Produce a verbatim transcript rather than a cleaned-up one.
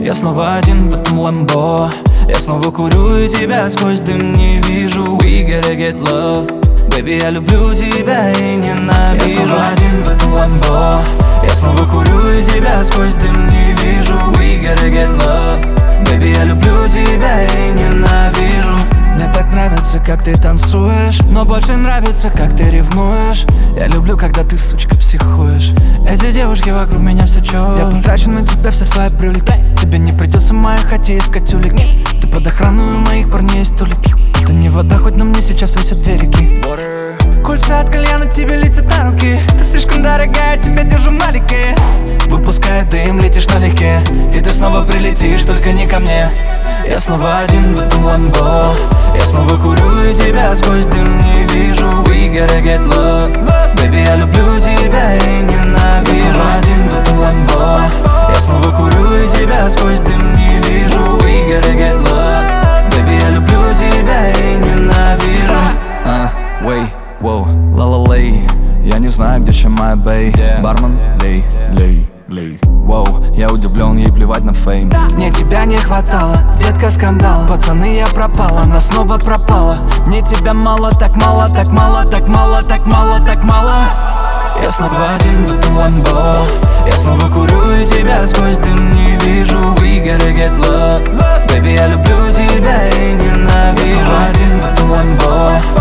Я снова один в этом ламбо. Я снова курю и тебя сквозь дым не вижу. We gotta get love. Baby, я люблю тебя и ненавижу. Я снова один в этом ламбо. Я снова курю и тебя сквозь дым не вижу. We gotta get love. Baby, я люблю тебя и ненавижу. Мне так нравится, как ты танцуешь, но больше нравится, как ты ревнуешь. Я люблю, когда ты, сучка, психуешь. Эти девушки вокруг меня все чё. Я потрачу на тебя все свои привлеки. Тебе не придется в моей хате искать улики. Ты под охраной у моих парней столики. Это не вода, хоть на мне сейчас висят две реки. Кольца от кальяна тебе летят на руки. Ты слишком дорогая, тебя держу в налике. Выпуская дым, летишь налегке. И ты снова прилетишь, только не ко мне. Я снова один в этом ламбо. Я снова курю и тебя сквозь дым не вижу. We gotta get love. Baby, я люблю тебя и ненавижу. Я снова один в этом ламбо. Я снова курю и тебя сквозь дым не вижу. We gotta get love. Baby, я люблю тебя и ненавижу. А, wait, wow, ла-ла-лей. Я не знаю, где чем моя бэй. Бармен, лей, лей, лей. Воу, я удивлен, ей плевать на фейм. Мне тебя не хватало, детка, скандал. Пацаны, я пропала, она снова пропала. Мне тебя мало, так мало, так мало, так мало, так мало, так мало. Я снова один в этом ламбо. Я снова курю и тебя сквозь дым не вижу. We gotta get love. Baby, я люблю тебя и ненавижу. Я снова один в этом ламбо.